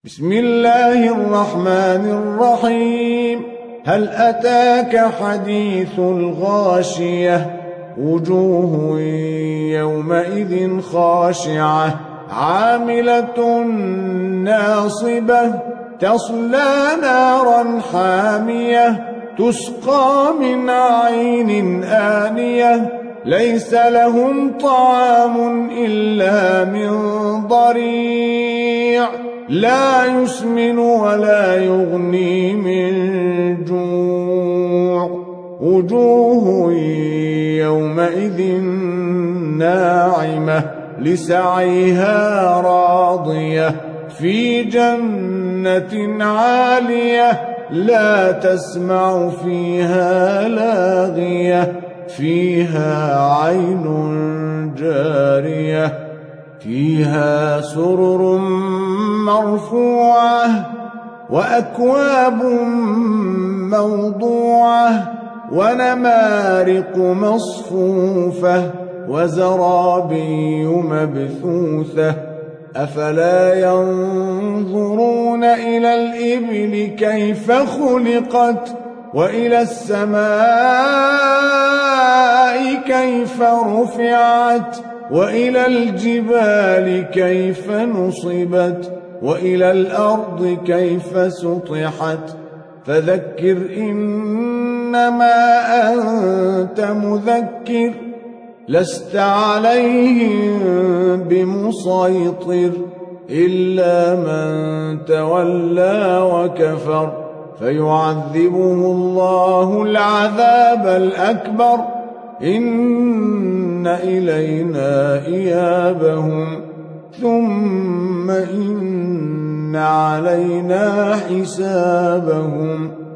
بسم الله الرحمن الرحيم. هل أتاك حديث الغاشية؟ وجوه يومئذ خاشعة عاملة ناصبة تصلى نارا حامية تسقى من عين آنية ليس لهم طعام إلا من ضريع لا يسمن ولا يغني من جوع. وجوه يومئذ ناعمة لسعيها راضية في جنة عالية لا تسمع فيها لاغية فيها عين جارية فيها سرر مرفوعة وأكواب موضوعة ونمارق مصفوفة وزرابي مبثوثة أفلا ينظرون إلى الإبل كيف خلقت وإلى السماء كيف رفعت وإلى الجبال كيف نصبت وإلى الأرض كيف سطحت فذكر إنما أنت مذكر لست عليهم بمسيطر إلا من تولى وكفر فيعذبه الله العذاب الأكبر إن إلينا إيابهم ثم إن علينا حسابهم.